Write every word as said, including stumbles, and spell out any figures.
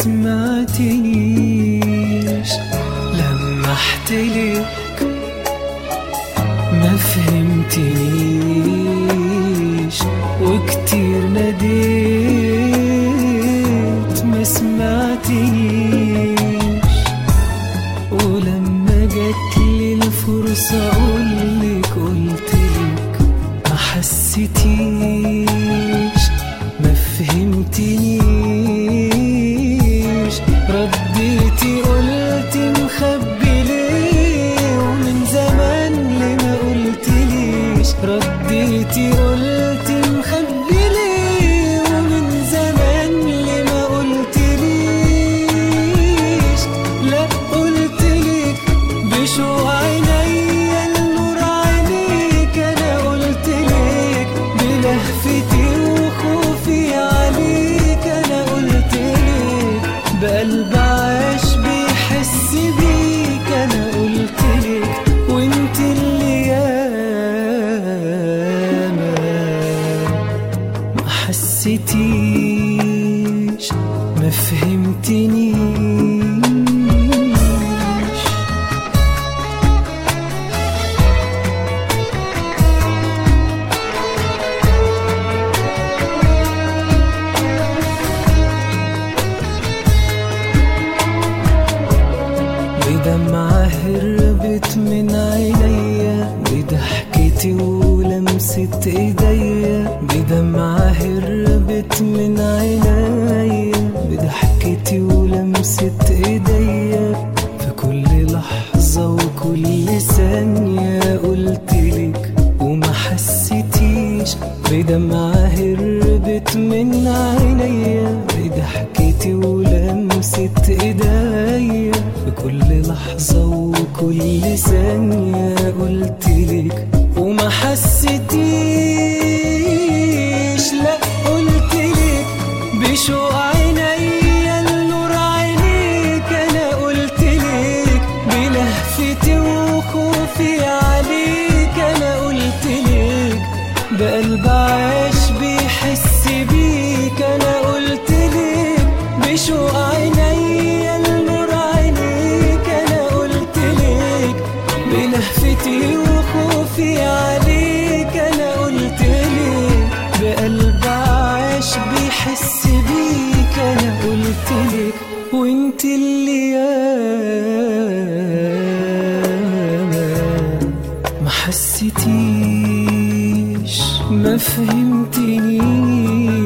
سمعتنيش، لمحتلك ما فهمتنيش، وكتير ناديت ما سمعتنيش، ولما جاتلي الفرصة أقولك قلتلك ما حسيتيش، ما فهمتنيش، رديتي قلتي مخبي ليه ومن زمان ليه ما قلتليش، رديتي قلتي مخبي ليه ومن زمان ليه ما قلتليش، لا قلتلك بشوق عينيا النور عينيك، انا قلتلك بلهفتي وخوفي عليك، انا قلتلك بقلب عاش بيحس بيك، انا قلتلك وانت اللي ياما ما حسيتيش، ما فهمتنيش. بدمعة هربت من عينيا، بضحكتي ولمسة ايديا، بدمعة هربت من عينيا، بضحكتي ولمسة ايديا، في كل لحظة وكل ثانية قلتلك وما حسيتيش، بدمعة هربت من عينيا، بضحكتي ولمسة ايديا، بكل لحظة وكل ثانية قلتلك وما حسيتيش، لا قلتلك بشوق عينيا النور عينيك، انا قلتلك بلهفتي وخوفي عليك، انا قلتلك بقلب عاش بيحس بيك، انا قلتلك بشوق عينيا النور عينيك، انا قلتلك بلهفتي وخوفي عليك، انا قلتلك بقلب عاش بيحس بيك، انا قلتلك وانت اللي ياما ما حسيتيش، ما فهمتنيش.